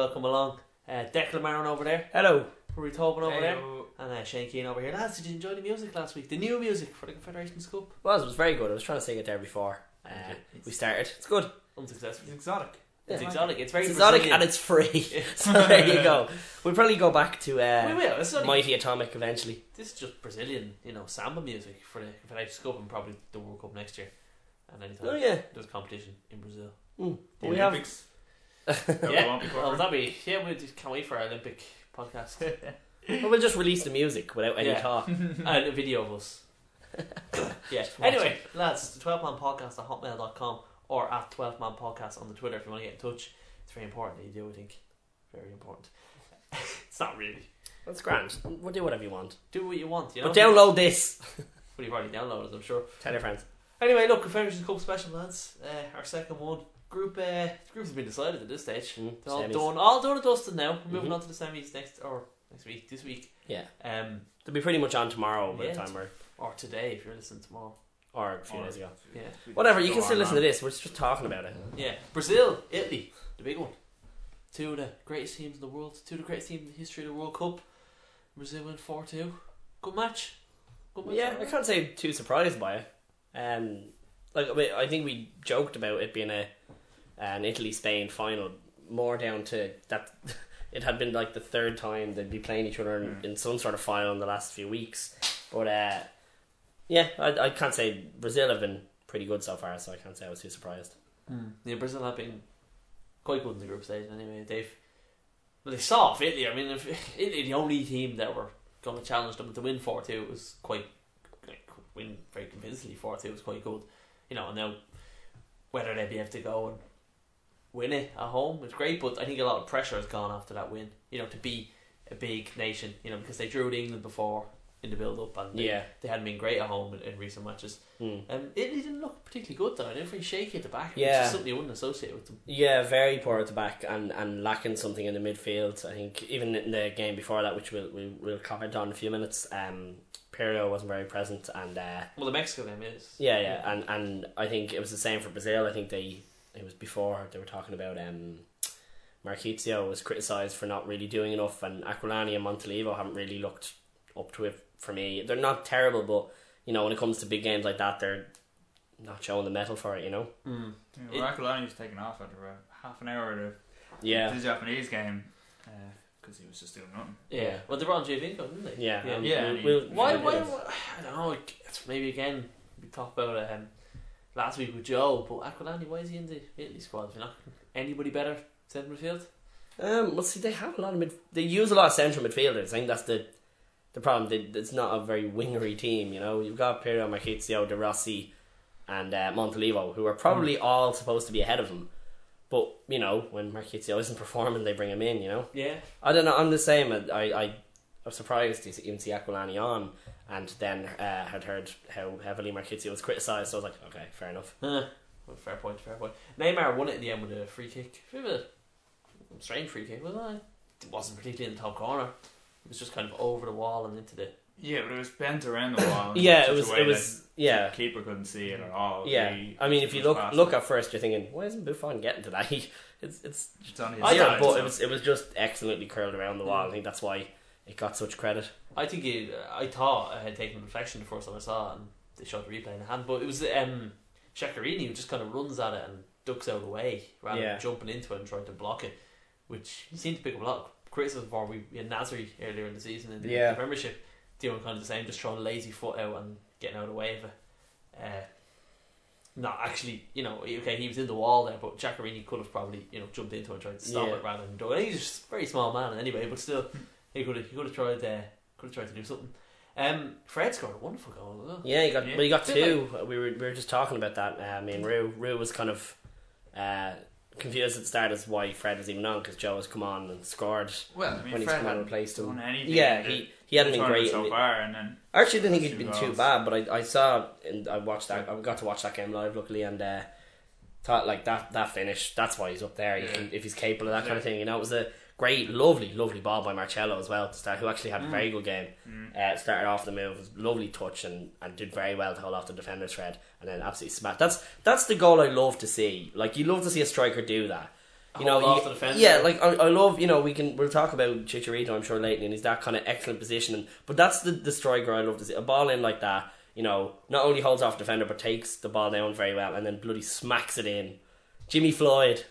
welcome along. Declan Maron over there. Hello. Rory Tobin over there. Hello. And Shane Keane over here. Lads, did you enjoy the music last week? The new music for the Confederations Cup? It was very good. I was trying to sing it there before we started. It's good. Unsuccessful. It's exotic. It's exotic. It's very exotic Brazilian. and it's free. So there you go. We'll probably go back to We will. It's only, Mighty Atomic eventually. this is just Brazilian, samba music for the Confederations Cup and probably the World Cup next year. And anytime Oh yeah. there's competition in Brazil. The We have Olympics. Yeah. Well, that'd be... Yeah, we just can't wait for our Olympic podcast. we'll just release the music without any Yeah. talk. And a video of us. Yeah. Anyway, lads, the 12man podcast at hotmail.com or at 12man podcast on the Twitter if you want to get in touch. It's very important that you do, I think. Very important. It's not really. That's grand. We'll do whatever you want. Do what you want, But download this. Well, you've already downloaded it, I'm sure. Tell your friends. Anyway, look, Confederations Cup special, lads. Our second one. Groups have been decided at this stage. They're all done and dusted now. We're moving on to the semis this week. Yeah. They'll be pretty much on tomorrow by Yeah. the time we're... Or today if you're listening tomorrow. Or a few days ago. Yeah. Whatever, you can still listen to this. We're just talking about it. Yeah. Brazil, Italy, the big one. Two of the greatest teams in the world. Two of the greatest teams in the history of the World Cup. Brazil went 4-2. Good match. Yeah, I can't say too surprised by it. I think we joked about it being an Italy-Spain final, more down to that it had been like the third time they'd be playing each other in some sort of final in the last few weeks. But I can't say Brazil have been pretty good so far, so I can't say I was too surprised. Yeah, Brazil have been quite good in the group stage anyway. They saw off Italy. I mean, if Italy the only team that were going to challenge them to win 4-2 was win very convincingly 4-2 was quite good. And now whether they'd be able to go and win it at home was great, but I think a lot of pressure has gone after that win. To be a big nation. Because they drew with England before in the build-up, and they hadn't been great at home in recent matches. Italy didn't look particularly good though. They were very shaky at the back, which is something you wouldn't associate with them. Yeah, very poor at the back and lacking something in the midfield. I think even in the game before that, which we'll comment on in a few minutes, Pirlo wasn't very present, and the Mexico game is. And I think it was the same for Brazil. I think it was before they were talking about Marquinhos was criticised for not really doing enough, and Aquilani and Montolivo haven't really looked up to it for me. They're not terrible, but when it comes to big games like that, they're not showing the mettle for it. Aquilani was taken off after about half an hour of the Japanese game because he was just doing nothing. Yeah, well, they brought on Giovinco, didn't they? Why? I don't know. It's maybe again we talked about last week with Joe, but Aquilani, why is he in the Italy squad? If you're not anybody better centre midfield? Well, see, they have a lot of they use a lot of central midfielders. I think that's the problem. It's not a very wingery team. You've got Pirlo, Marquinhos, De Rossi, and Montolivo, who are probably all supposed to be ahead of him. But when Marquinhos isn't performing, they bring him in. Yeah. I don't know. I'm the same. I was surprised to even see Aquilani on, and then had heard how heavily Marquinhos was criticised. So I was like, okay, fair enough. Well, fair point. Neymar won it in the end with a free kick. Bit of a strange free kick, wasn't it? It wasn't particularly in the top corner. It was just kind of over the wall and into the... Yeah, but it was bent around the wall. it was. The keeper couldn't see it at all. Yeah, I mean, if you look at first, you're thinking, why isn't Buffon getting to that? It's on his side, but it was just excellently curled around the wall. I think that's why it got such credit. I think I thought I had taken reflection the first time I saw it, and they showed the replay in the hand, but it was Sciaccherini who just kind of runs at it and ducks out of the way rather than jumping into it and trying to block it, which he seemed to pick up a lot of criticism for. We had Nasri earlier in the season in the Premiership doing kind of the same, just throwing a lazy foot out and getting out of the way of it. Not actually, okay, he was in the wall there, but Giaccherini could have probably, jumped into it and tried to stop it rather than do it. He's just a very small man anyway, but still, he could have tried to do something. Fred scored a wonderful goal as well. Yeah, he got two. We were just talking about that. I mean, Rue was kind of confused at the start as why Fred was even on, because Joe has come on and scored. Well, I mean, when he's Fred come on and replaced him. He hadn't been great so far, and then I actually didn't think he'd been too bad, but I saw and I watched that. I got to watch that game live, luckily, and thought like that finish. That's why he's up there. If he's capable of that kind of thing, it was a great, lovely ball by Marcello as well to start, who actually had a very good game. Started off the move, was lovely touch, and did very well to hold off the defender's thread, and then absolutely smashed. That's the goal I love to see. Like, you love to see a striker do that. You know, off the defender. Yeah, like I love. You know, we'll talk about Chicharito, I'm sure, later, and he's that kind of excellent positioning. But that's the striker I love to see. A ball in like that, you know, not only holds off the defender but takes the ball down very well, and then bloody smacks it in. Jimmy Floyd.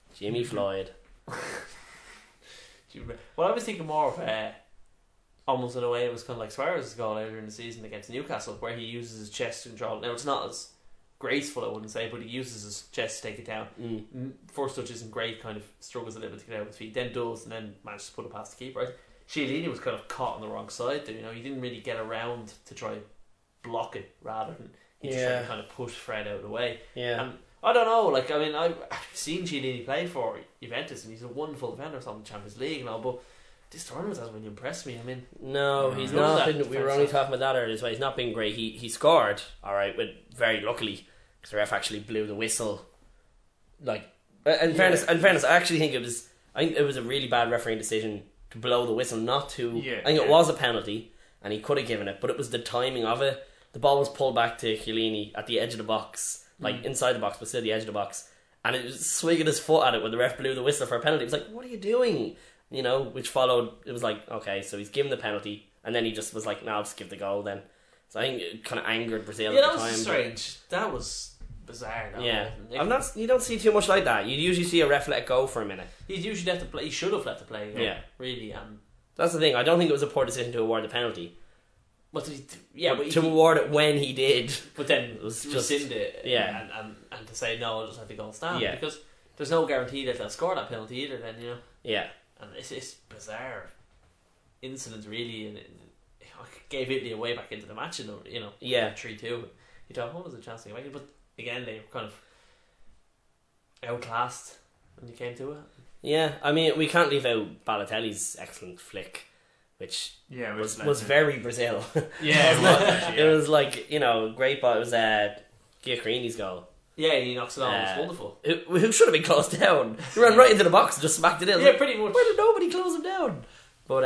Well, I was thinking more of almost in a way it was kind of like Suarez's goal earlier in the season against Newcastle, where he uses his chest to control. Now it's not as graceful, I wouldn't say, but he uses his chest to take it down. First touch isn't great, kind of struggles a little bit to get out with his feet, then does, and then manages to put it past the keeper. Right? Chiellini was kind of caught on the wrong side there. You know, he didn't really get around to try block it, rather than he just tried to kind of push Fred out of the way. Yeah. And I don't know, like, I mean, I've seen Chiellini play for Juventus, and he's a wonderful defender on the Champions League and all, but this tournament hasn't really impressed me. I mean, no, he's not been. We were only talking about that earlier as well. He's not been great. He scored all right, but very luckily because the ref actually blew the whistle. Like, in fairness, I actually think it was. I think it was a really bad refereeing decision to blow the whistle, not to. I think it was a penalty, and he could have given it, but it was the timing of it. The ball was pulled back to Chiellini at the edge of the box, like inside the box, but still the edge of the box, and it was swinging his foot at it when the ref blew the whistle for a penalty. It was like, what are you doing? You know, which followed, it was like, okay, so he's given the penalty, and then he just was like, no, I'll just give the goal then. So I think it kind of angered Brazil at the time. Yeah, that was strange. That was bizarre. You don't see too much like that. You usually see a ref let it go for a minute. He'd usually let the play. He should have let the play go. Yeah, really. That's the thing. I don't think it was a poor decision to award the penalty. But to award it when he did, but then it was rescind it. Yeah, and to say no, I'll just let the goal stand. Yeah, because there's no guarantee that they'll score that penalty either. Then, you know. Yeah. And it's bizarre incident, really, and it gave Italy a way back into the match, you know. 3-2. You thought, what was the chance to make it? But again, they were kind of outclassed when you came to it. Yeah, I mean, we can't leave out Balotelli's excellent flick, which was very Brazil. Yeah, it was like, you know, great, but it was Giaccherini's goal. Yeah, he knocks it on. It was wonderful. Who should have been closed down? He ran right into the box and just smacked it in. Yeah, pretty much. Why did nobody close him down? But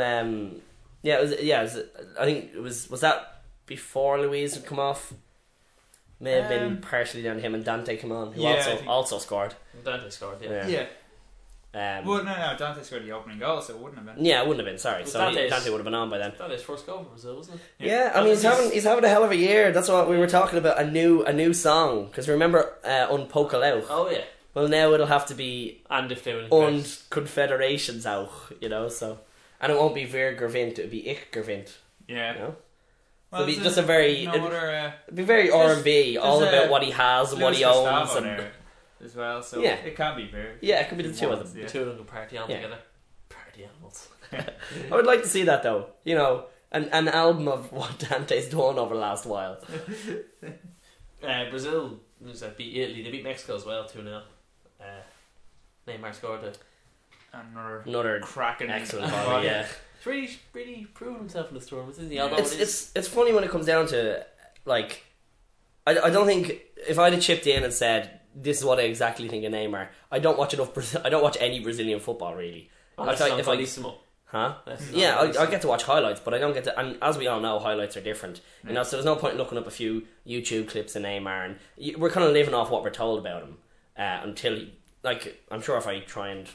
it was. I think it was that before Luiz had come off. May have been partially down to him, and Dante come on, who also scored. Dante scored, yeah. Well, no, Dante scored the opening goal, so it wouldn't have been. Yeah, it wouldn't have been. Sorry, so Dante would have been on by then. Dante's first goal for Brazil, wasn't it? Yeah, I mean he's having a hell of a year. That's what we were talking about. A new song, because remember Un Pouco Lau. Oh yeah. Well, now it'll have to be and if they win Und Confederations auch, you know. So, and it won't be Ver Gervint, it'll be Ich Gervint. Yeah. You know? Well, it'll be just a very it'd be very R&B, all about what he has and what he owns and. As well, so it can be fair. Yeah, it could be the two of them. The two of them can party on together. Party animals. I would like to see that though. You know, an album of what Dante's done over the last while. Brazil beat Italy. They beat Mexico as well 2-0. Neymar scored another cracking excellent volley. Yeah, he's really proven himself in this tournament, isn't he? Although it's funny when it comes down to, like, I don't think if I'd have chipped in and said, this is what I exactly think of Neymar, I don't watch I don't watch any Brazilian football really. I get to watch highlights, but I don't get to. And as we all know, highlights are different. You know, so there's no point in looking up a few YouTube clips of Neymar, and we're kind of living off what we're told about him until, like, I'm sure if I try and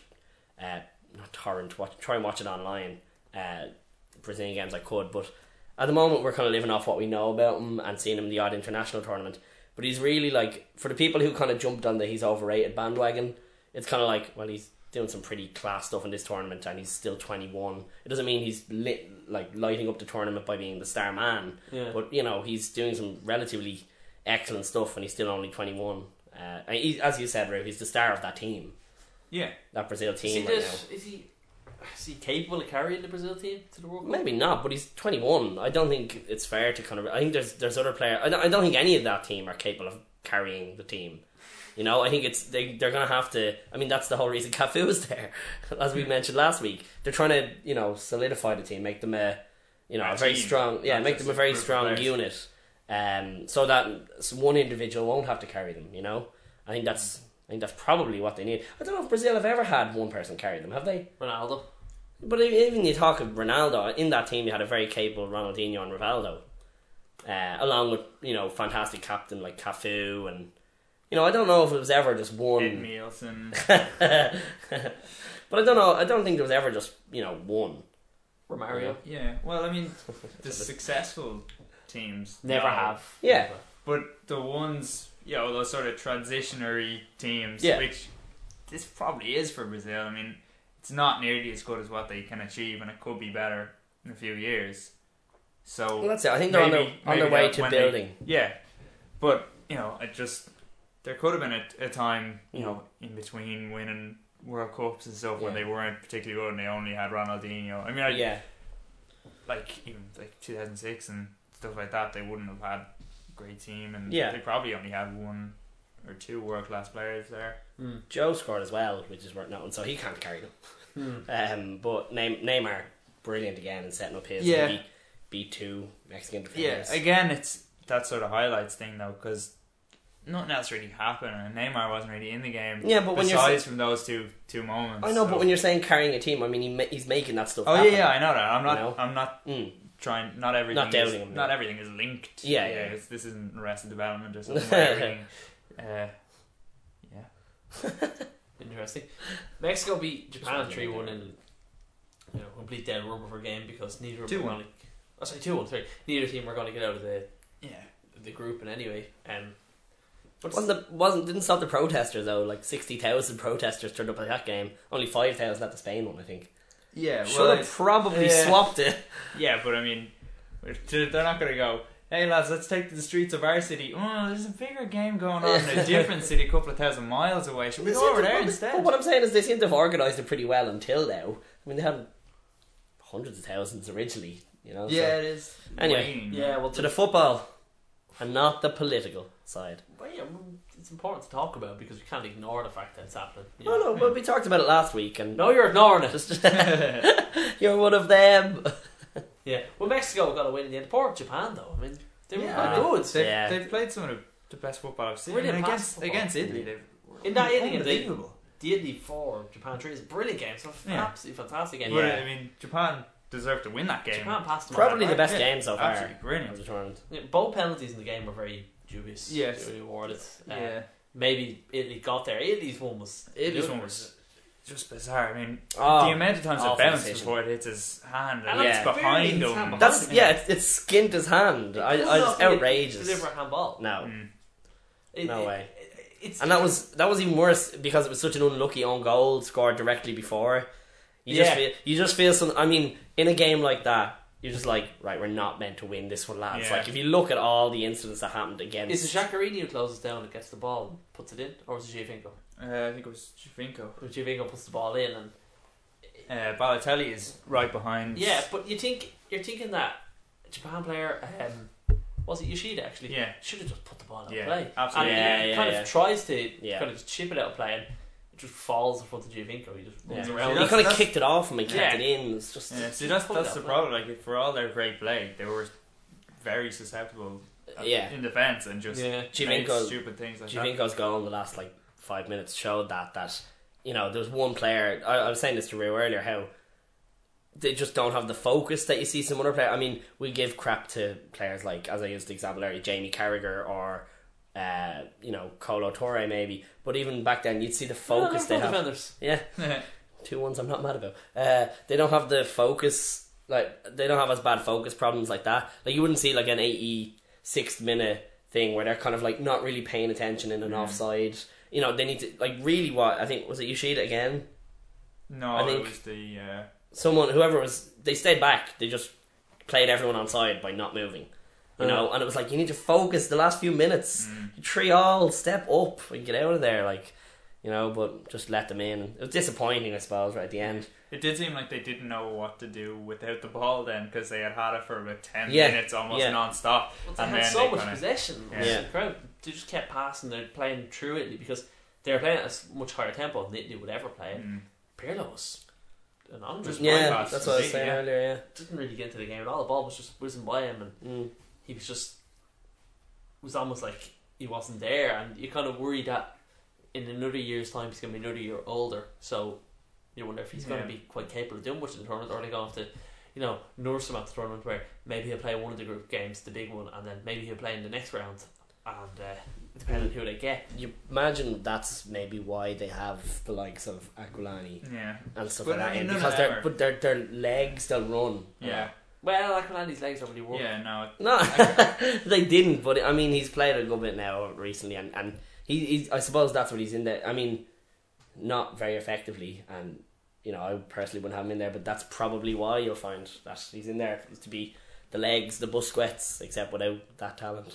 try and watch it online, Brazilian games, I could. But at the moment, we're kind of living off what we know about him and seeing him in the odd international tournament. But he's really, like, for the people who kind of jumped on the he's overrated bandwagon, it's kind of like, well, he's doing some pretty class stuff in this tournament and he's still 21. It doesn't mean he's lighting up the tournament by being the star man, but, you know, he's doing some relatively excellent stuff and he's still only 21. And as you said, Ray, he's the star of that team. Yeah. That Brazil team right now. Is he capable of carrying the Brazil team to the World Cup? Maybe not, but he's 21. I don't think it's fair to kind of... I think there's other players... I don't think any of that team are capable of carrying the team. You know, I think they're going to have to... I mean, that's the whole reason Cafu is there, as we mentioned last week. They're trying to, you know, solidify the team, make them a very strong... Yeah, make them a very strong unit. So that one individual won't have to carry them, you know? I think that's probably what they need. I don't know if Brazil have ever had one person carry them, have they? Ronaldo. But even you talk of Ronaldo, in that team you had a very capable Ronaldinho and Rivaldo, along with, you know, fantastic captain like Cafu and, You know, I don't know if it was ever just one. Ed Nielsen. But I don't know. I don't think there was ever just, you know, one. Romario. Yeah. Well, I mean, the successful teams never have. Yeah. But the ones, you know, those sort of transitionary teams, Yeah. which this probably is for Brazil. I mean, it's not nearly as good as what they can achieve, and it could be better in a few years. So Well, that's it. I think they're on their way to building. But, you know, there could have been a time, you know, in between winning World Cups and stuff when they weren't particularly good and they only had Ronaldinho. I mean, like even like 2006 and stuff like that, they wouldn't have had a great team, and they probably only had one or two world class players there. Joe scored as well, which is worth noting, so he can't carry them. But Neymar, brilliant again in setting up his. He beat 2 Mexican defenders. Yeah, again, it's that sort of highlights thing though, because nothing else really happened, and Neymar wasn't really in the game. Yeah, but besides from those two moments. I know, but when you're saying carrying a team, I mean he's making that stuff. Oh happen, yeah, I know that. I'm not. You know? I'm not trying. Not everything. Not doubting him. Not everything is linked. Yeah. This isn't Arrested Development or something. Where everything. Interesting. Mexico beat Japan 3-1 in complete dead rubber for a game because neither of them were going to. 2-1. Sorry, neither team were going to get out of the group in anyway. Didn't stop the protesters though. Like 60,000 protesters turned up at that game. Only 5,000 at the Spain one, I think. Yeah, should have probably swapped it. Yeah, but I mean, they're not going to go, hey lads, let's take to the streets of our city. Oh, there's a bigger game going on in a different city a couple of thousand miles away. Should we go over there instead? But what I'm saying is they seem to have organised it pretty well until now. I mean, they had hundreds of thousands originally, you know. Yeah, it is. Anyway, to the football and not the political side. Well, yeah, it's important to talk about because we can't ignore the fact that it's happening. No, but we talked about it last week, and no, you're ignoring it. You're one of them. Yeah, well, Mexico got a win in the end. Poor Japan, though. I mean, they were good. They've played some of the best football I've seen. Against Italy, in that Italy game, the Italy 4, Japan 3 is a brilliant game. So absolutely fantastic game. I mean, Japan deserved to win that game. Japan passed them probably the best game so far. Absolutely brilliant. Of the tournament. Both penalties in the game were very dubious. Yes, they were awarded. Maybe Italy got there. Italy's one was just bizarre. I mean, the amount of times it bounced before it hits his hand and it's behind him. It's skinned his hand. It's outrageous. Deliver a handball. No, no way. And that was even worse because it was such an unlucky own goal scored directly before. You just feel some. I mean, in a game like that, you're just like, right, we're not meant to win this one, lads. Like if you look at all the incidents that happened against, is it Giaccherini who closes down and gets the ball and puts it in, or was it Giovinco? I think it was Giovinco. Giovinco puts the ball in, and Balotelli is right behind. Yeah, but you're thinking that Japan player, was it Yoshida actually? Yeah, should have just put the ball out of play. Absolutely. And he kind of tries to kind of chip it out of play, and it just falls in front of Giovinco. He just runs around. He kind of kicked it off and he kicked it in. It's just see that's the problem. Like for all their great play, they were very susceptible. In defence and just made stupid things like that. Giovinco's goal in the last 5 minutes showed that you know there was one player. I was saying this to Rio earlier how they just don't have the focus that you see some other players. I mean, we give crap to players like, as I used the example earlier, Jamie Carragher or Kolo Touré maybe, but even back then you'd see the focus they have. Defenders. Yeah, 2-1s I'm not mad about. They don't have the focus, they don't have as bad focus problems like that. Like you wouldn't see an 86th minute thing where they're kind of not really paying attention in an offside. You know, they need to really what I think was it Yoshida again? No, I think it was the whoever was. They stayed back. They just played everyone on side by not moving. You know, and it was you need to focus the last few minutes. 3-3, step up and get out of there, but just let them in. It was disappointing, I suppose, right at the end. It did seem like they didn't know what to do without the ball then, because they had it for about 10 minutes almost non-stop. Well, they had so much possession. They just kept passing. They're playing through Italy because they were playing at a much higher tempo than Italy would ever play. Pirlo was an honest. That's what I was saying earlier. Didn't really get into the game at all. The ball was just whizzing by him, and he was almost like he wasn't there. And you kind of worry that in another year's time he's going to be another year older. So you wonder if he's going to be quite capable of doing much in the tournament, or are they going to have to, nurse him at the tournament where maybe he'll play one of the group games, the big one, and then maybe he'll play in the next round. and depending on who they get. You imagine that's maybe why they have the likes of Aquilani and stuff like that in, because their legs they'll run. Yeah. Well, Aquilani's legs don't really work. Yeah, no, they didn't. But I mean, he's played a good bit now recently, and he's I suppose that's what he's in there. I mean, not very effectively, and you know, I personally wouldn't have him in there, but that's probably why you'll find that he's in there, is to be the legs, the Busquets, except without that talent.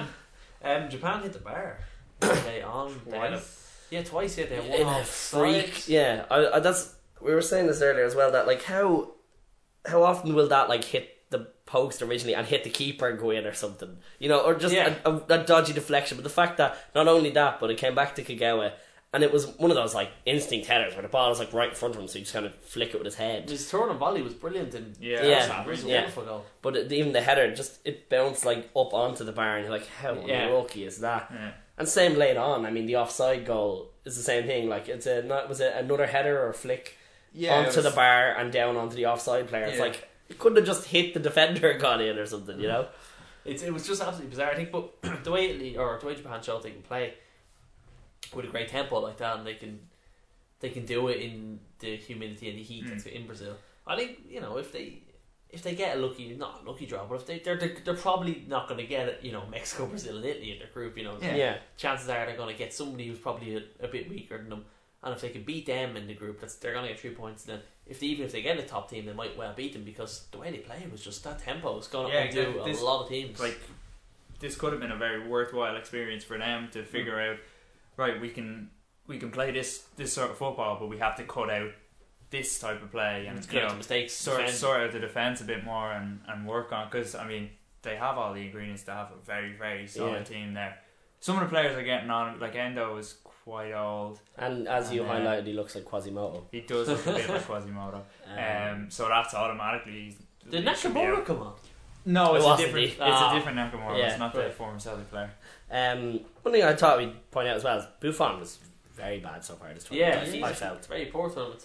Japan hit the bar. They on twice. Yeah, twice. Yeah, they won off freak. Yeah, I that's we were saying this earlier as well. That like how often will that like hit the post originally and hit the keeper and go in or something, you know, or just a dodgy deflection. But the fact that not only that, but it came back to Kagawa. And it was one of those like instinct headers where the ball was like right in front of him, so you just kind of flick it with his head. His turn and volley was brilliant, and wonderful goal. But even the header, just it bounced like up onto the bar, and you're like, how unlucky is that? Yeah. And same late on. I mean, the offside goal is the same thing. Like was it another header or a flick onto the bar and down onto the offside player? It's like it couldn't have just hit the defender and gone in or something, you know? It was just absolutely bizarre. I think, but the way Japan showed they can play with a great tempo like that, and they can do it in the humidity and the heat that's in Brazil. I think, you know, if they get not a lucky draw, but if they're probably not going to get, you know, Mexico, Brazil, and Italy in their group. You know, chances are they're going to get somebody who's probably a bit weaker than them, and if they can beat them in the group, they're going to get 3 points. And then even if they get a top team, they might well beat them, because the way they play was just that tempo. It's going to do a lot of teams. Like, this could have been a very worthwhile experience for them to figure out. Right, we can play this sort of football, but we have to cut out this type of play and cut out the mistakes, sort out the defence a bit more and work on, because I mean they have all the ingredients to have a very, very solid team there. Some of the players are getting on, like Endo is quite old, and as you highlighted, he looks like Quasimodo. He does look a bit like Quasimodo. So that's automatically. Did Nakamura come on? No, it's a different Nakamura. It's not the former Celtic player. One thing I thought we'd point out as well is Buffon was very bad so far this tournament. I felt very poor tournament.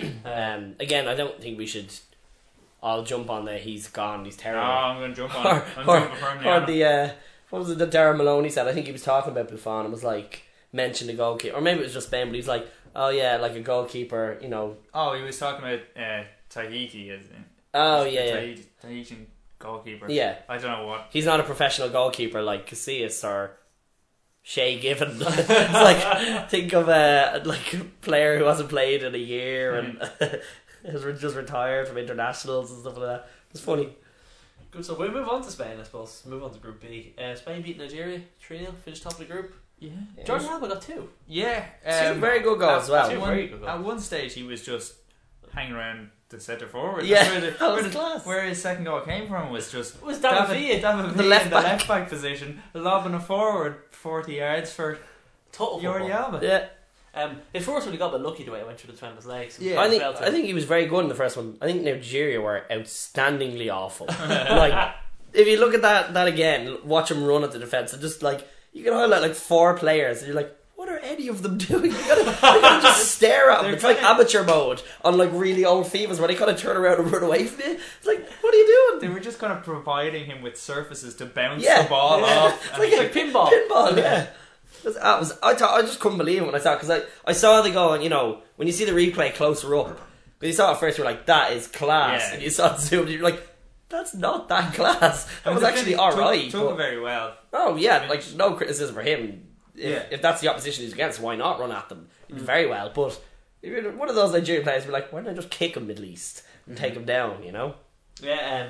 Again, I don't think we should all jump on the he's gone, he's terrible. No, I'm going to jump on it. Or the what was it that Darren Maloney said? I think he was talking about Buffon and was like, mentioned the goalkeeper, or maybe it was just Spain, but he's like, oh yeah, like a goalkeeper, you know. Oh, he was talking about Tahiti, isn't it? Oh yeah, Tahitian goalkeeper. Yeah, I don't know what. He's not a professional goalkeeper like Casillas or Shay Given. It's like, think of a player who hasn't played in a year and has just retired from internationals and stuff like that. It's funny. Good, so we'll move on to Spain, I suppose. Move on to Group B. Spain beat Nigeria 3-0, finished top of the group. Yeah. Jordan Alba got 2. Yeah. 2 very good goals as well. At one stage he was just hanging around the centre forward. Yeah, class. Where his second goal came from was just David Villa, the left back position, lobbing a forward 40 yards for Jordi Alba. Yeah. His first one he got a bit lucky the way it went through the defender's legs. Yeah, I think he was very good in the first one. I think Nigeria were outstandingly awful. Like, if you look at that again, watch him run at the defence, and just like you can highlight like 4 players, and you're like, what are any of them doing? You gotta just stare at them. It's like amateur mode on like really old FIFAs where they kind of turn around and run away from you. It's like, what are you doing? They were just kind of providing him with surfaces to bounce the ball off. It's like a pinball. Yeah. I just couldn't believe it when I saw it, because I saw the goal, and you know, when you see the replay closer up, when you saw it first, you're like, that is class. And you saw it zoomed, you're like, that's not that class. That was actually alright. Took it very well. Oh yeah, like no criticism for him. If that's the opposition he's against, why not run at them? He did very well, but if you're one of those Nigerian players, be like, why don't I just kick him at least and take him down, you know? Yeah,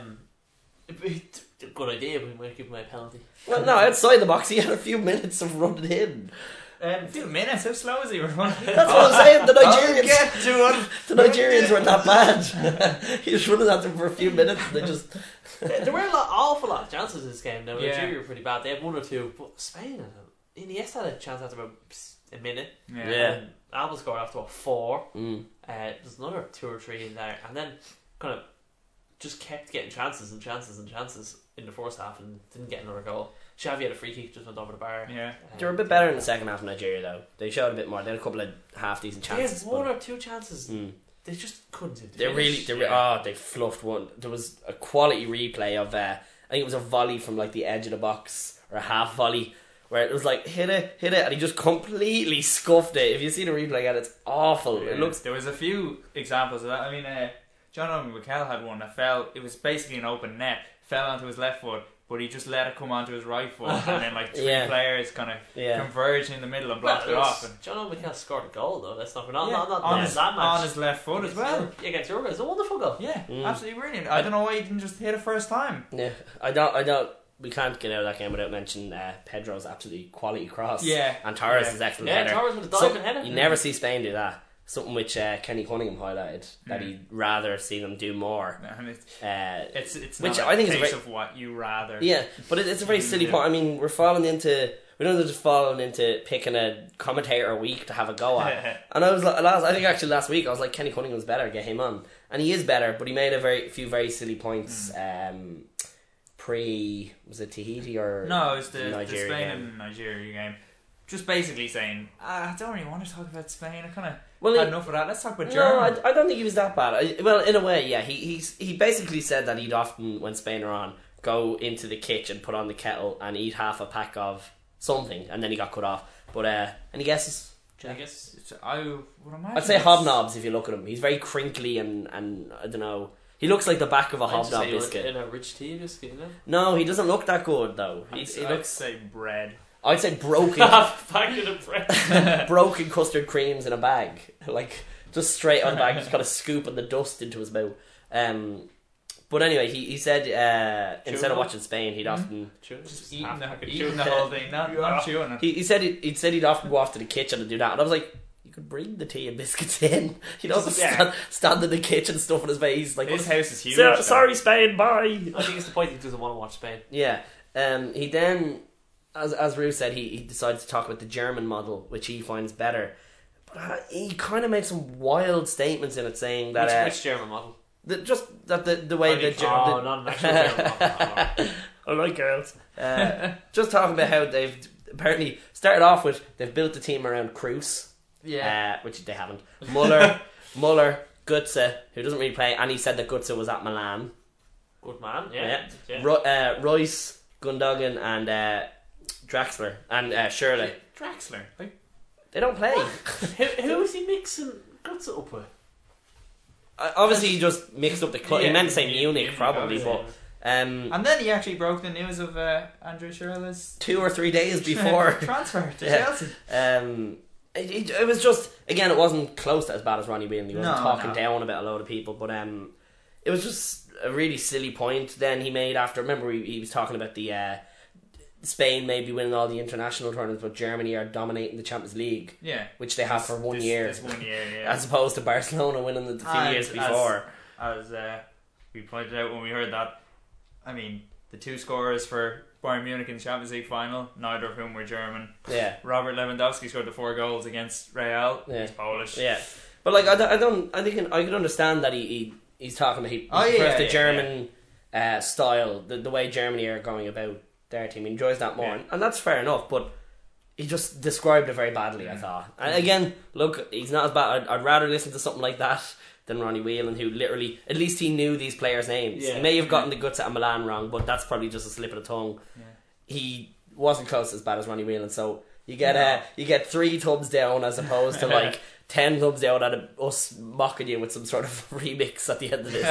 good idea, but we might give him a penalty. Well, no, outside the box, he had a few minutes of running in. A few minutes? How slow is he running? That's what I'm saying. The Nigerians, get to him. The Nigerians weren't that bad. He was running at them for a few minutes, and they just. There were awful lot of chances in this game. Now Nigeria were pretty bad. They had 1 or 2, but Spain, Iniesta had a chance after about a minute. Yeah. Alba scored after 4. There's another 2 or 3 in there, and then kind of just kept getting chances and chances and chances in the first half and didn't get another goal. Xavi had a free kick, just went over the bar. Yeah. They were a bit better in the second half of Nigeria though. They showed a bit more. They had a couple of half decent chances. They had 1 or 2 chances. They just couldn't do it. They fluffed one. There was a quality replay of I think it was a volley from like the edge of the box, or a half volley, where it was like hit it, and he just completely scuffed it. If you see the replay again, it's awful. Yeah, it looks. There was a few examples of that. I mean, John Owen McKell had one that fell. It was basically an open net, fell onto his left foot, but he just let it come onto his right foot, and then like three players kind of converged in the middle and blocked it off. And John Owen McKell scored a goal though. Let's not on his left foot as well. Against Uruguay, it's a wonderful goal. Yeah, absolutely brilliant. I don't know why he didn't just hit it first time. Yeah, I don't. We can't get out of that game without mentioning Pedro's absolutely quality cross. Yeah, and Torres' excellent header. Torres with a diving header. You never see Spain do that. Something which Kenny Cunningham highlighted that he'd rather see them do more. And it's which not I think a is case of what you rather. Yeah, but it's a very silly point. I mean, we're not just falling into picking a commentator a week to have a go at. And I think actually last week I was like, Kenny Cunningham's better, get him on, and he is better. But he made a few very silly points. Was it Tahiti or no? It was the Nigeria Spain game. and Nigeria game. Just basically saying, I don't really want to talk about Spain. I kind of had enough of that. Let's talk about Germany. No, I don't think he was that bad. Well, in a way, yeah. He basically said that he'd often, when Spain are on, go into the kitchen, put on the kettle, and eat half a pack of something, and then he got cut off. But any guesses? I guess I would imagine. I'd say hobnobs if you look at him. He's very crinkly and I don't know. He looks like the back of a hobnob biscuit. In a rich tea biscuit, you know? No, he doesn't look that good though. I'd say bread. I'd say broken. Half packet of bread. Broken custard creams in a bag, like just straight on the bag, just kind of scooping the dust into his mouth. But anyway, he said instead of watching Spain, he'd often just eating the whole thing, not chewing it. He said he'd often go off to the kitchen and do that, and I was like, you could bring the tea and biscuits in. He'd also stand in the kitchen, stuffing his face. Like, his house is huge. Sorry, Spain, bye. I think it's the point he doesn't want to watch Spain. Yeah. He then, as Rue said, he decided to talk about the German model, which he finds better. But he kind of made some wild statements in it, saying that which German model? The way not an actual German model. I like girls. Just talking about how they've apparently started off with they've built the team around Kroos. Yeah, which they haven't. Muller, Götze, who doesn't really play, and he said that Götze was at Milan. Good man, yeah. Royce, Gundogan, and Draxler, and Schürrle. Draxler? They don't play. Who is he mixing Götze up with? Obviously, he just mixed up the club. He meant to say Munich, probably, but. And then he actually broke the news of Andrew Schürrle's 2 or 3 days before transfer to Chelsea. It was just, again, it wasn't close to as bad as Ronnie Whelan. He wasn't talking down about a load of people, but it was just a really silly point then he made after. Remember, he was talking about the Spain may be winning all the international tournaments, but Germany are dominating the Champions League, which they have for 1 year, this 1 year, as opposed to Barcelona winning the few years before. As we pointed out when we heard that, I mean, the two scorers for Bayern Munich in the Champions League final, neither of whom were German. Yeah. Robert Lewandowski scored the 4 goals against Real. Yeah. He's Polish. Yeah. But like I can understand that he's talking about he prefers the German style, the way Germany are going about their team. He enjoys that more, and that's fair enough. But he just described it very badly, I thought. And again, look, he's not as bad. I'd rather listen to something like that than Ronnie Whelan, who literally, at least he knew these players' names. He may have gotten the guts at Milan wrong, but that's probably just a slip of the tongue. He wasn't close as bad as Ronnie Whelan, so you get 3 thumbs down as opposed to like 10 thumbs down at us mocking you with some sort of remix at the end of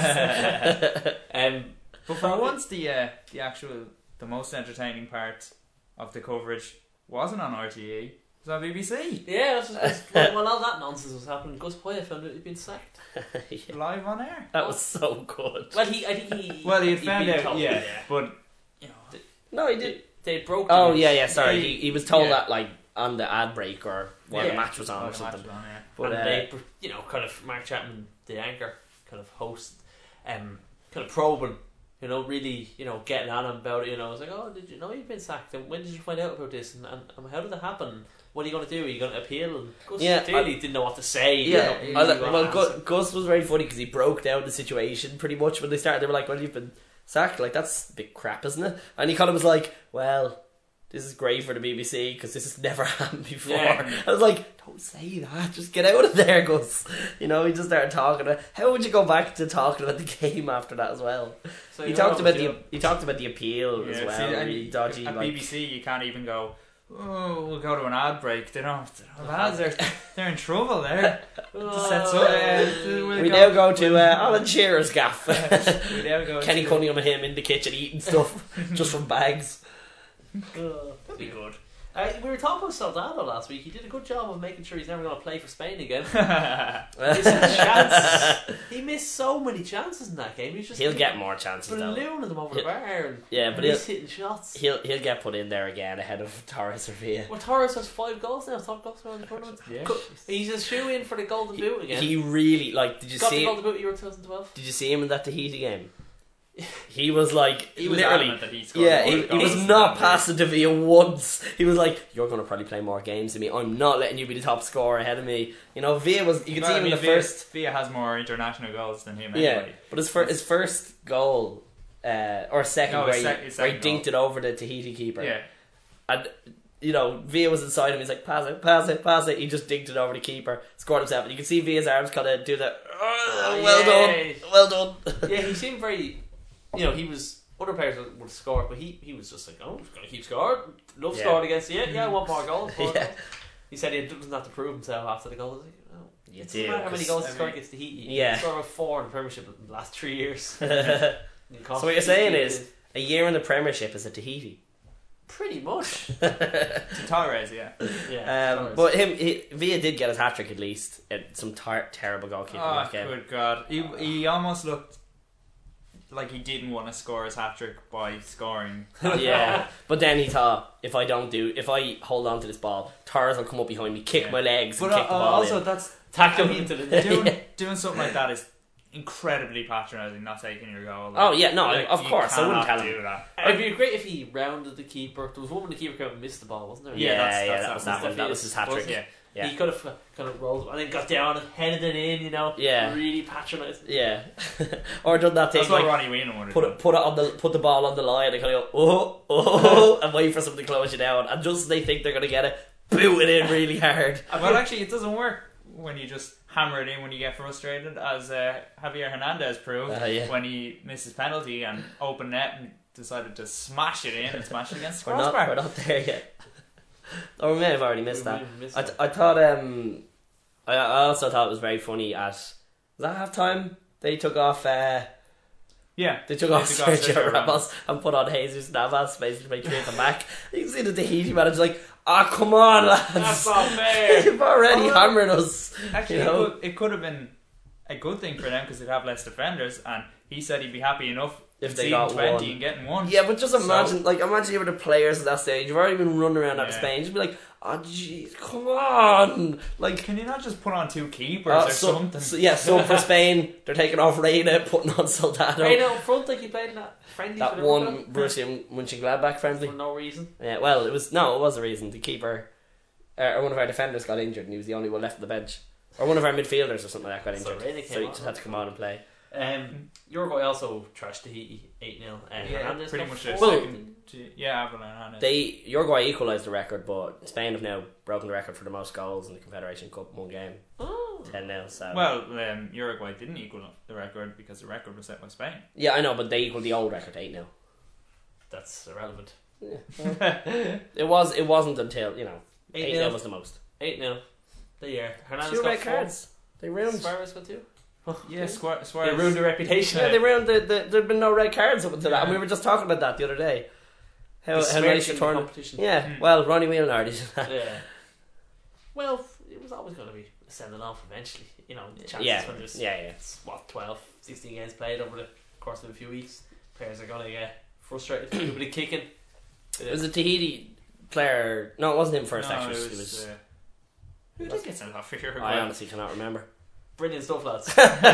this. But for once, the most entertaining part of the coverage wasn't on RTE. It was on BBC. Yeah, while all that nonsense was happening, Gus Poyet found out he'd been sacked. Live on air. That was so good. Well, I think he had found out, but you know, no, he did. They broke. Oh yeah. Sorry, he was told that like on the ad break or while the match was on or something. But they, kind of Mark Chapman, the anchor, kind of host, kind of probing. Really, getting on him about it. I was like, oh, did you know you've been sacked? And when did you find out about this? And how did that happen? What are you going to do? Are you going to appeal? And Gus clearly didn't know what to say. Gus was very funny because he broke down the situation pretty much when they started. They were like, well, you've been sacked. Like, that's a bit crap, isn't it? And he kind of was like, well, this is great for the BBC because this has never happened before. I was like, don't say that, just get out of there, Gus. He just started talking about, how would you go back to talking about the game after that as well? So he talked about the appeal as well. See, really dodgy. At BBC you can't even go, oh, we'll go to an ad break. They don't have ads. They're in trouble there. We now go to Alan Shearer's gaff. We now go Kenny Cunningham and him in the kitchen eating stuff just from bags. That'd be good. We were talking about Soldado last week. He did a good job of making sure he's never going to play for Spain again. He missed so many chances in that game. He'll get more chances. Ballooning them over the bar. And but he's hitting shots. He'll get put in there again ahead of Torres or Villa. Well, Torres has 5 goals now. Top goals around the tournament. Yeah. He's a shoe in for the Golden Boot again. He really Did you got see the Golden Boot Euro 2012? Did you see him in that Tahiti game? He was like, he was literally, that he scored he was not passing to Villa once. He was like, "You're going to probably play more games than me. I'm not letting you be the top scorer ahead of me." You know, Villa was. You could see him in the first. Villa has more international goals than him. Anyway. But his first goal, or second, where he dinked it over the Tahiti keeper. Yeah, and you know, Villa was inside him. He's like, pass it. He just dinked it over the keeper, scored himself. And you can see Villa's arms kind of do that. Well done. Yeah, he seemed very. You know, he was. Other players would score, but he was just like, "Oh, I'm just going to keep scoring. Love scoring against you. Yeah, I want more goals." He said he doesn't have to prove himself after the goal. I was like, "Oh, it doesn't matter how many goals he scored against the Heat. He scored 4 in the Premiership in the last 3 years." So what you're saying is a year in the Premiership is a Tahiti. Pretty much. To Torres, but Villa did get his hat trick at least. Some terrible goalkeeping in that game. Oh, good God! He almost looked like he didn't want to score his hat-trick by scoring. But then he thought, if I hold on to this ball, Torres will come up behind me, kick my legs and kick the ball also in. that's tackle him into the doing something like that is incredibly patronising, not taking your goal. Of course I wouldn't tell him that. It'd be great if he rounded the keeper. There was one when the keeper came out and missed the ball, wasn't there? That was his hat-trick. Yeah. He could have kind of rolled and then got down and headed it in, you know. Yeah. Really patronising. Yeah. Or done that thing. That's what Ronnie Whelan would have put the ball on the line and kind of go, and wait for something to close you down. And just as they think they're going to get it, boot it in really hard. Well, actually, it doesn't work when you just hammer it in when you get frustrated, as Javier Hernandez proved when he missed his penalty and open net and decided to smash it in and smash it against the crossbar. We're not there yet. Or we may have already missed that. I thought I also thought it was very funny was that half time they took off Sergio Ramos and put on Jesus Navas basically to make sure them back. You can see the Tahiti manager's like, come on lads, that's not fair. You've already hammered us. Actually, it could have been a good thing for them because they'd have less defenders, and he said he'd be happy enough if they got 20 one and getting one. Yeah, but just imagine you were the players at that stage. You've already been running around out of Spain. Just be like, oh jeez, come on! Like, can you not just put on 2 keepers or something? So for Spain, they're taking off Reina, putting on Soldado. Reina up front, like he played in that friendly. That one Borussia Mönchengladbach friendly for no reason. Yeah, well, it was a reason. The keeper, or one of our defenders got injured, and he was the only one left on the bench, or one of our midfielders or something like that got injured. So he just had to come on and play. Uruguay also trashed Tahiti 8-0. Pretty much. Uruguay equalised the record, but Spain have now broken the record for the most goals in the Confederation Cup in one game. 10-0. So Uruguay didn't equal the record because the record was set by Spain. Yeah, I know, but they equalled the old record 8-0. That's irrelevant. Yeah. it wasn't until 8-0 was the most. 8-0. The year. Hernandez 2 got red cards. They ruined. Suarez got 2. Yeah, Suarez. They ruined the reputation. Yeah, they ruined there'd been no red cards up until that, and we were just talking about that the other day. How nice the tournament. Yeah, well, Ronnie Whelan already did that. Yeah. Well, it was always going to be sending off eventually. You know, the chances when there's 12, 16 games played over the course of a few weeks. Players are going to get frustrated. A bit of kicking. It was a Tahiti player. No, it wasn't him first. Actually, it was. Who did get sent off for Uruguay? I honestly cannot remember. Brilliant stuff, lads.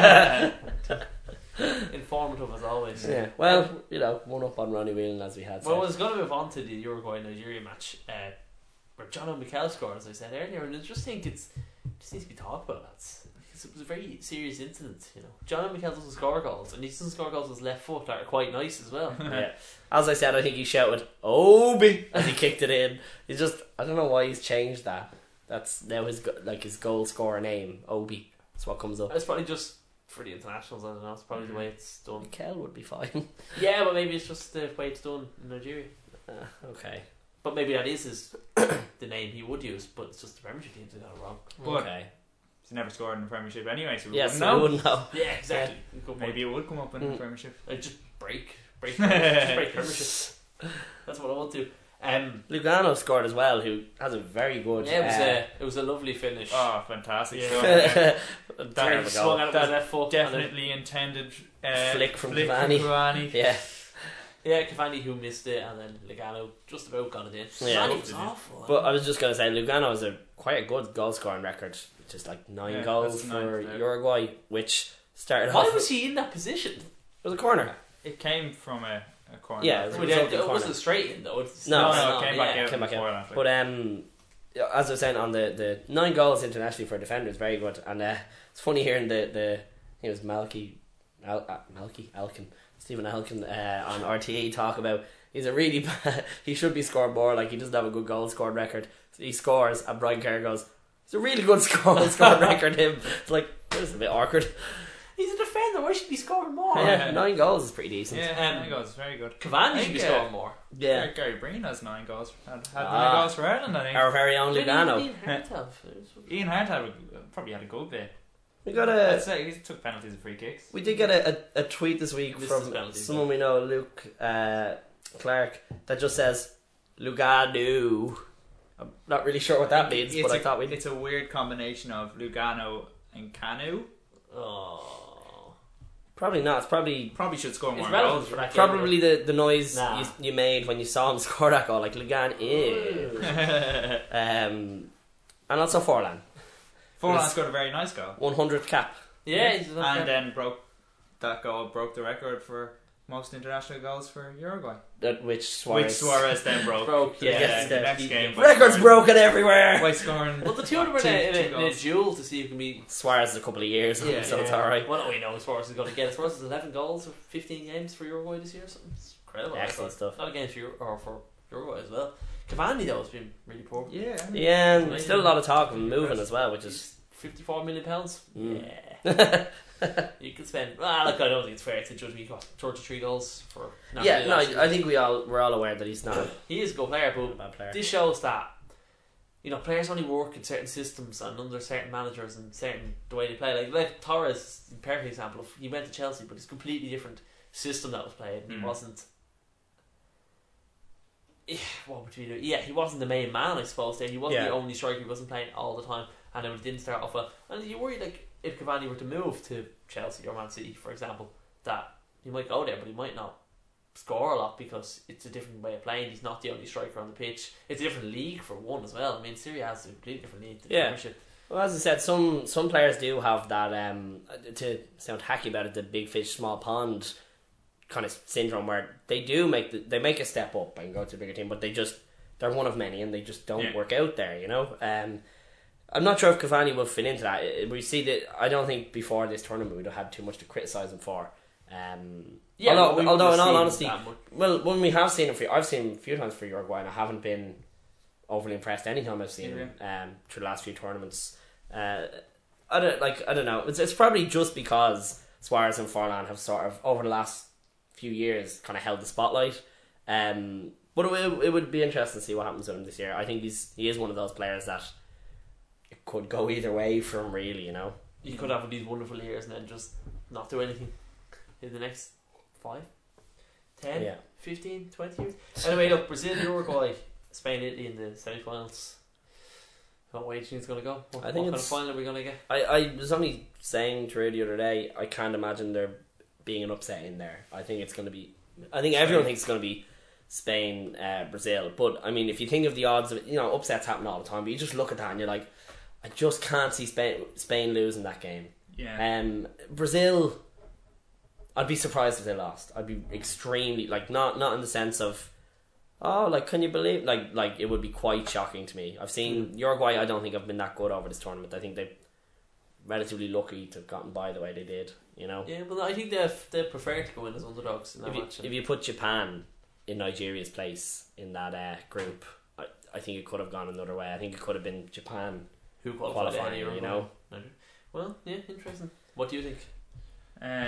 Informative as always. Yeah. Well, one up on Ronnie Whelan as we had. Well, I was going to move on to the Uruguay-Nigeria match, where John O'Mikel scored, as I said earlier, and I just think it just needs to be talked about, lads. Because it was a very serious incident. John O'Mikel doesn't score goals, and he doesn't score goals with his left foot that are quite nice as well. Yeah. As I said, I think he shouted "Obi" as he kicked it in. He's just, I don't know why he's changed that. That's now his goal scorer name, Obi. That's what comes up. It's probably just for the internationals. I don't know. It's probably the way it's done. Mikel would be fine. Yeah, but maybe it's just the way it's done in Nigeria. Okay. But maybe that is the name he would use, but it's just the Premiership teams that got it wrong. But he's never scored in the Premiership anyway, so we wouldn't know. Yeah, exactly. Yeah. Maybe it would come up in the Premiership. Just break Premiership. That's what I want to. Lugano scored as well, who has a very good. Yeah, it was a lovely finish. Oh, fantastic! Yeah. That swung out with his left foot. Definitely intended flick from Cavani. Yeah, Cavani who missed it, and then Lugano just about got it in. Yeah, Cavani was awful. But I was just going to say, Lugano has quite a good goal scoring record, just like 9 goals for Uruguay, which started off. Why was he in that position? It was a corner. It came from a corner. Yeah, it wasn't straight in though. No, it came back out. But as I was saying, on the 9 goals internationally for a defender is very good, and it's funny hearing it was Stephen Elkin on RTE talk about he's a really bad, he should be scoring more, like he doesn't have a good goal scored record. So he scores and Brian Kerr goes, it's a really good goal scored record. Him, it's like, this is a bit awkward. He's a defender, why should he be scoring more? Yeah, 9 goals is pretty decent. Yeah, 9 goals is very good. Cavani should be scoring more. Yeah, Gary Breen has 9 goals. Had 9 goals for Ireland, I think. Our very own Lugano. Ian Hart probably had a good bit. We got I'd say he took penalties and free kicks. We did get a tweet this week from someone we know, Luke Clark, that just says Lugano. I'm not really sure what that means, but I thought it's a weird combination of Lugano and Canu. Oh, probably not. It's probably should score more goals. Probably the noise you made when you saw him score that goal, like Lugano. And also Forlan. Forlan scored a very nice goal. 100th cap. Yeah, and then broke the record for most international goals for Uruguay. Which Suarez then broke. The next game. Records broken everywhere. By scoring. Well, the two of them were in a duel to see who can be. Suarez is a couple of years, so it's alright. Well, we know Suarez is going to get it. Suarez has 11 goals for 15 games for Uruguay this year. Something incredible. Excellent stuff. Not against for Uruguay as well. Cavani though has been really poor. Yeah, and still a lot of talk of him moving as well, which is £54 million. Yeah. You could spend. Well, look, I don't think it's fair to judge me 33 goals for. I think we're all aware that he's not. He is a good player, but bad player. This shows that players only work in certain systems and under certain managers and the way they play. Like Torres, perfect example. He went to Chelsea, but it's a completely different system that was played. And he wasn't. What would you do? Yeah, he wasn't the main man, I suppose. There, he wasn't the only striker. He wasn't playing all the time, and it didn't start off well. And you worry, like, if Cavani were to move to Chelsea or Man City, for example, that he might go there, but he might not score a lot because it's a different way of playing. He's not the only striker on the pitch. It's a different league for one as well. I mean, Serie A is a completely different league to the Premiership. Well, as I said, some players do have that. To sound hacky about it, the big fish, small pond kind of syndrome, where they do make a step up and go to a bigger team, but they're one of many and they just don't work out there. I'm not sure if Cavani will fit into that. We see that. I don't think before this tournament we'd have had too much to criticise him for. Although in all honesty, well, when we have seen him, I've seen him a few times for Uruguay, and I haven't been overly impressed any time I've seen him through the last few tournaments. I don't know. It's probably just because Suarez and Forlan have sort of over the last few years kind of held the spotlight. But it would be interesting to see what happens with him this year. I think he is one of those players that it could go either way from, really, You could have these wonderful years and then just not do anything in the next 5, 10, 15, 20 years. Anyway, look, Brazil, Uruguay, Spain, Italy in the semi-finals. What way do you think it's going to go? What kind of final are we going to get? I was only saying to Ray the other day, I can't imagine there being an upset in there. I think it's going to be. I think everyone thinks it's going to be Spain, Brazil. But I mean, if you think of the odds of upsets happen all the time, but you just look at that and you're like, I just can't see Spain losing that game. Yeah. Brazil, I'd be surprised if they lost. I'd be extremely not in the sense of, can you believe like it would be quite shocking to me. I've seen Uruguay. I don't think have been that good over this tournament. I think they're relatively lucky to have gotten by the way they did. Yeah, but I think they prefer to go in as underdogs in that match. If you put Japan in Nigeria's place in that group, I think it could have gone another way. I think it could have been Japan who qualifying. Well, yeah, interesting. What do you think?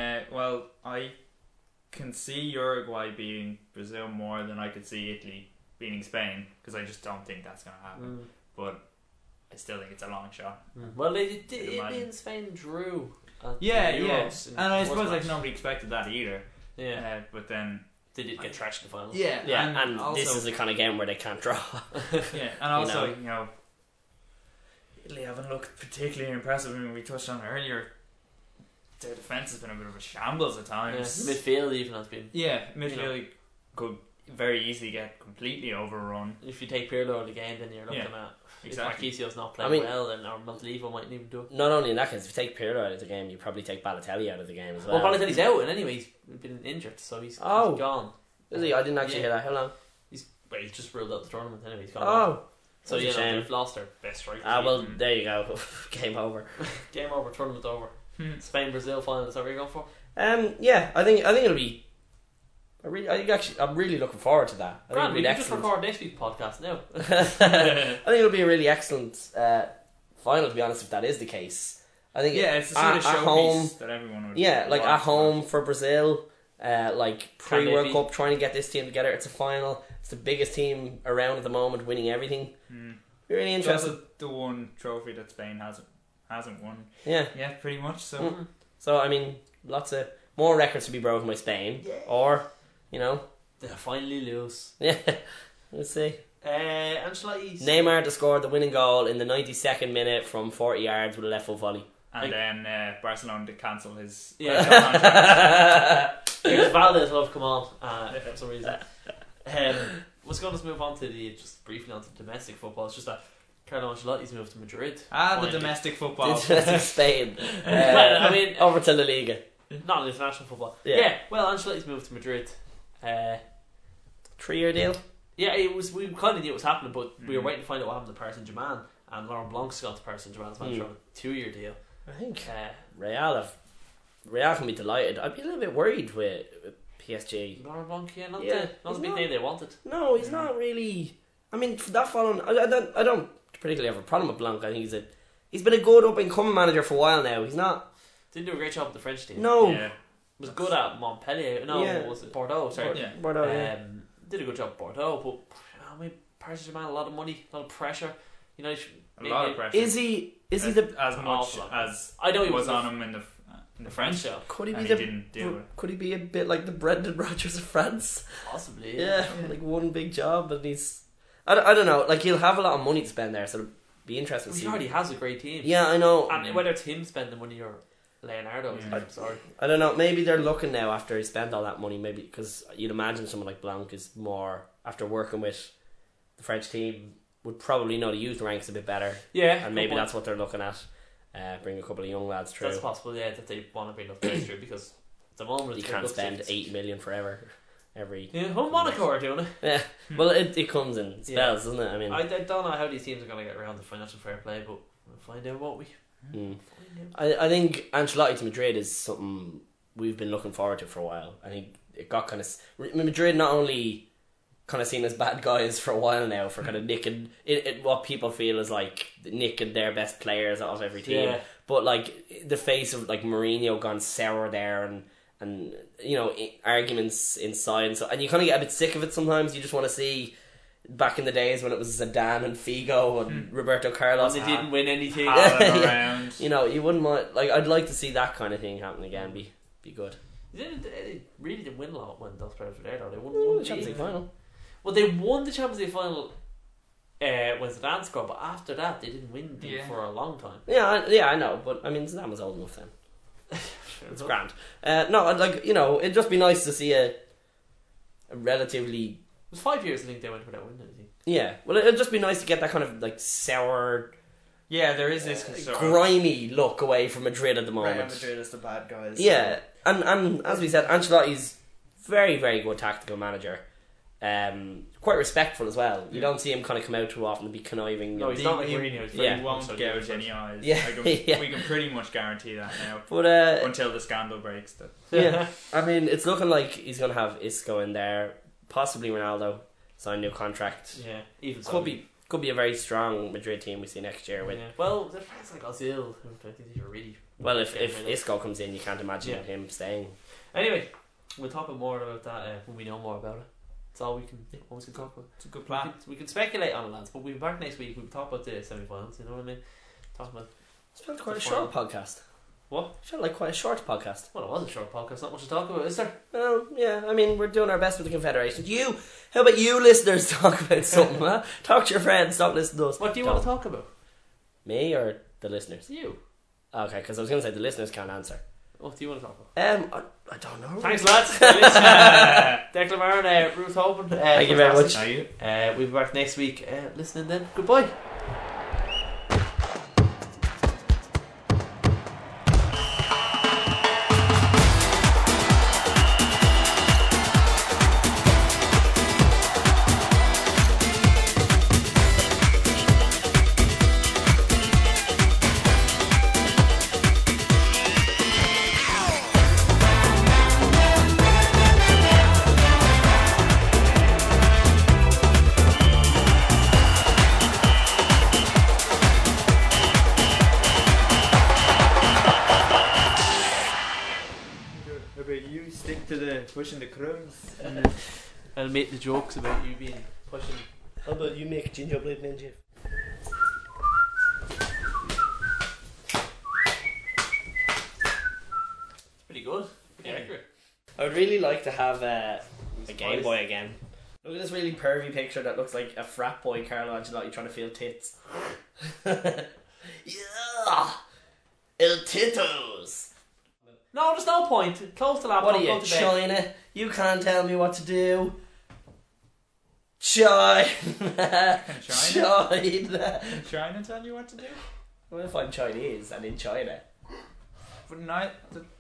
Well, I can see Uruguay beating Brazil more than I could see Italy beating Spain, because I just don't think that's going to happen. But I still think it's a long shot. Well, Italy and Spain drew. Yeah. And I suppose like nobody expected that either. Yeah. But then they did get trashed in the finals. Yeah. And also, this is the kind of game where they can't draw. Yeah, and also Italy haven't looked particularly impressive. I mean, we touched on it earlier. Their defence has been a bit of a shambles at times. Yeah. Midfield even has been. Yeah, midfield could very easily get completely overrun. If you take Pirlo out of the game, then you're looking at exactly. If Marquisio's not playing well, then our Montalivo mightn't even do it. Not only in that case, if you take Pirlo out of the game, you probably take Balotelli out of the game as well. Well, Balotelli's out, and anyway, he's been injured, so he's gone. Is he? I didn't actually hear that. How long? He's just ruled out the tournament anyway. He's gone. Oh. So they've lost their best striker. Well, there you go. Game over. Game over. Tournament over. Spain Brazil final. Is that what you're going for? Yeah, I think it'll be. I'm really looking forward to that. I think we can just record next week's podcast now. I think it'll be a really excellent final. To be honest, if that is the case, I think it's the sort of showpiece that everyone would. Yeah, like at home for Brazil, like pre-World Cup, trying to get this team together. It's a final. It's the biggest team around at the moment, winning everything. Really interesting. That's the one trophy that Spain hasn't won. Yeah, pretty much. So, so I mean, lots of more records to be broken by Spain, or they'll finally lose. Yeah, let's see. Ancelotti's Neymar to score the winning goal in the 92nd minute from 40 yards with a left foot volley. And then Barcelona to cancel his contract. Because Valdez will have come on for some reason. Let's go. Let's move on to just briefly onto domestic football. It's just that Carlo Ancelotti's moved to Madrid. The domestic football. Spain. I mean, over to La Liga. Not international football. Yeah. Well, Ancelotti's moved to Madrid. 3-year deal. Yeah, it was. We kind of knew it was happening, but we were waiting to find out what happened to Paris Saint-Germain. And Laurent Blanc's got to Paris Saint-Germain's manager on a 2-year deal. I think Real can be delighted. I'd be a little bit worried with PSG. Laurent Blanc, not the big name they wanted. No, he's not really. I mean, for that following, I don't particularly have a problem with Blanc. I think he's been a good up and coming manager for a while now. He's not. Didn't do a great job with the French team. No. Yeah. Was good at Montpellier. No, was it Bordeaux? Sorry. Bordeaux. Did a good job at Bordeaux, but I mean, Paris Saint-Germain, a lot of money, a lot of pressure. A lot of pressure. Is he as much as I know he was on him in the French show? Could he be Could he be a bit like the Brendan Rodgers of France? Possibly. Yeah, like one big job, and he's. I don't know. Like he'll have a lot of money to spend there, so it'll be interesting. He already has a great team. Yeah, I know. And whether it's him spending money or Leonardo, I'm sorry. I don't know. Maybe they're looking now after he spent all that money. Maybe because you'd imagine someone like Blanc is more after working with the French team would probably know to use the ranks a bit better. Yeah, and maybe that's what they're looking at. Bring a couple of young lads through. That's possible. Yeah, that they want to bring up players through because at the moment you can't spend 8 million forever. Well, Monaco are doing it. Yeah, well, it comes in spells, doesn't it? I mean, I don't know how these teams are going to get around the financial fair play, but we'll find out, won't we? I think Ancelotti to Madrid is something we've been looking forward to for a while. I think it got kind of Madrid not only kind of seen as bad guys for a while now for kind of nicking what people feel is like nicking their best players out of every team, but like the face of like Mourinho gone sour there and arguments inside and you kind of get a bit sick of it sometimes. You just want to see back in the days when it was Zidane and Figo and Roberto Carlos. They didn't win anything. Around. You wouldn't mind. Like I'd like to see that kind of thing happen again. Be good. They really didn't win a lot when those players were there, though. They won the Champions League final. Well, they won the Champions League final when Zidane scored, but after that they didn't win for a long time. Yeah, I know, but I mean Zidane was old enough then. It's grand. It'd just be nice to see a relatively. It was 5 years I think they went without winning anything. Yeah, well, it'd just be nice to get that kind of like sour. Yeah, there is this grimy look away from Madrid at the moment. Real Madrid is the bad guys. Yeah, and as we said, Ancelotti's very, very good tactical manager. Quite respectful as well. You don't see him kind of come out too often and be conniving. No, he's not like Mourinho. He won't gouge any eyes. Yeah. We can pretty much guarantee that now. But until the scandal breaks. Yeah, I mean, it's looking like he's going to have Isco in there, possibly Ronaldo sign a new contract. Yeah, even so. Could be a very strong Madrid team we see next year. With well, the fans like Ozil, I think these are really. Well, if Isco comes in, you can't imagine him staying. Anyway, we'll talk more about that when we know more about it. That's all we can talk about. It's a good plan. We can speculate on it, lads, but we'll be back next week. We'll talk about the semi-finals, you know what I mean? Talk about... It's been quite a short podcast. What? It felt like quite a short podcast. Well, it was a short podcast. Not much to talk about, is there? Well, yeah. I mean, we're doing our best with the Confederation. How about you listeners talk about something, huh? Talk to your friends. Stop listening to us. What do you want to talk about? Me or the listeners? You. Okay, because I was going to say the listeners can't answer. What do you want to talk about? I don't know. Thanks, lads. Declan Marin, Ruth Hoban. Thank you very much. Thank you. We'll be back next week. Listening then. Goodbye. Pushing the crumbs. I'll make the jokes about you being pushing. How about you make gingerbread ninja? Pretty good. Pretty accurate. I would really like to have a Game Boy again. Look at this really pervy picture that looks like a frat boy Carlo Ancelotti trying to feel tits. Yeah! El Titos! No, there's no point. Close the laptop. What are you, China? You can't tell me what to do. China. China. Can China tell you what to do? What if I'm Chinese and in China? But not.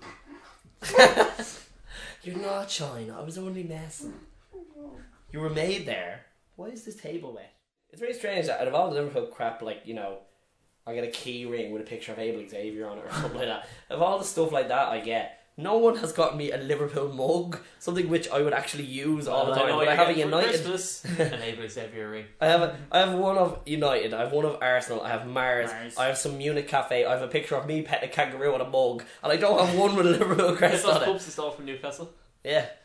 You're not China. I was only messing. You were made there. Why is this table wet? It's very strange that out of all the Liverpool crap, like, you know, I get a key ring with a picture of Abel Xavier on it or something like that. Of all the stuff like that I get, no one has got me a Liverpool mug, something which I would actually use all the time. But I have a United. An Abel Xavier ring. I have one of United. I have one of Arsenal. I have Mars. I have some Munich Cafe. I have a picture of me petting a kangaroo on a mug, and I don't have one with a Liverpool crest on it. Those cups you stole from Newcastle. Yeah.